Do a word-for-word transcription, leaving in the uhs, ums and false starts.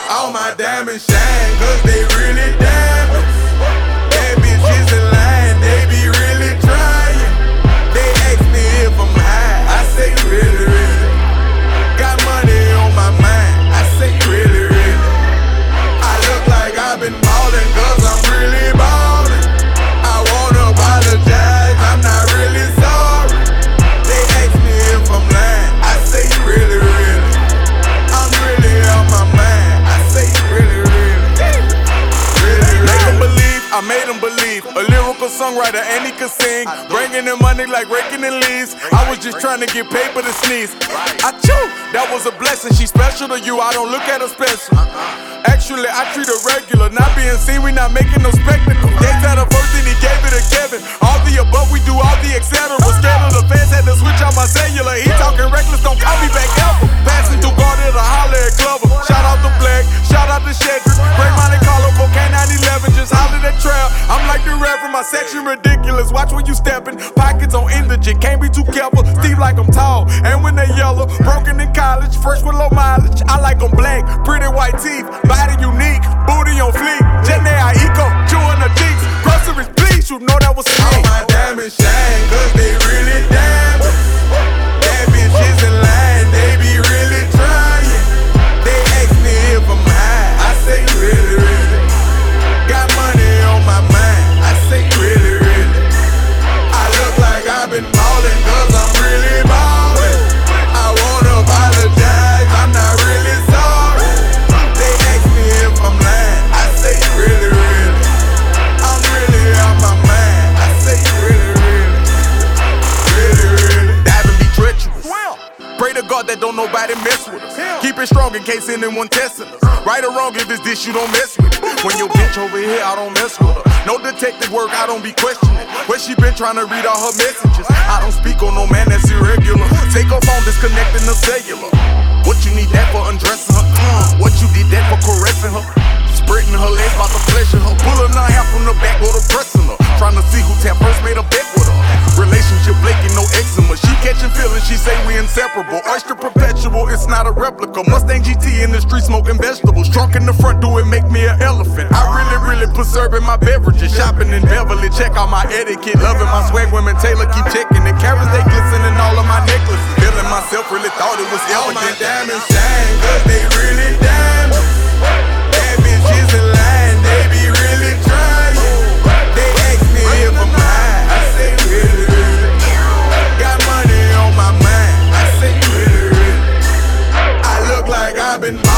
All my diamonds shine, cause they really diamonds. Bad bitches in line, they be really trying. They ask me if I'm high, I say really, really. Got money on my mind, I say really, really. I look like I've been ballin' cause I'm really ballin'. I wanna apologize, I'm not really sorry. They ask me if I'm lying, I say really, really. I'm really on my mind, I say really, really. Really, really. Make them believe, I made them believe. A lyrical songwriter and he could sing. Bringing in money like raking in leaves. I was just trying to get paper to sneeze. I chew, that was a blessing. She special to you, I don't look at her special. Actually, I treat her regular. Not being seen, we not making no spectacle. Gave that a first and he gave it to Kevin. All the above, we do all the et cetera. Scared of the fans, had to switch out my cellular. He talking reckless, don't call me back ever. Passing through Garden to holler at Glover. Shout out to Black, shout out to Shedrick. Great Monte Carlo, cocaine nine eleven, just holler at Trail. I'm like the Reverend, my section ridiculous. Watch when you steppin', pockets on indigent. Can't be too careful, Steve like I'm tall. And when they yellow, broken in college, fresh with low mileage. I like them black, pretty white teeth, body unique, booty on fleek. Jenny I eco, chewing the cheeks. Groceries, please, you know that was me. All my diamonds shine, cause they really diamonds. Bad bitches in line, they be really trying. They ask me if I'm high, I say really, really. Got money on my mind, I say really, really. I look like I've been ballin' cause I'm really ballin'. I wanna apologize, I'm not really sorry. They ask me if I'm lying, I say really, really. I'm really on my mind, I say really, really. Really, really. Diving be treacherous. Pray to God that don't nobody mess with us. Keep it strong in case anyone testing us. Right or wrong, if it's this, you don't mess with it. When your bitch over here, I don't mess with her. No detective work, I don't be questioning. Where she been trying to read all her messages. I don't speak on no man that's irregular. Take her phone, disconnecting the cellular. What you need that for undressing her? Uh, what you did that for caressing her? Spreading her legs about to pleasure her. Pulling her hair from the back or the pressing her. Trying to see who tap first made a bet with her. Relationship flaking, no eczema. She catching feelings, she say we inseparable. Oyster perpetual, it's not a replica. Mustang G T in the street smoking vegetables. Trunk in the front, do it make me an elephant. I really, really preserving my beverages. Shopping in Beverly, check out my etiquette. Loving my swag, women Taylor keep checking it. Carrots, they glisten in all of my necklaces. Feeling myself, really thought it was elegant. All my diamonds shine, cause they really diamonds. Bad bitches in line, they be really trying. They ask me if I'm high, I say really, really. Got money on my mind, I say really, really. I look like I've been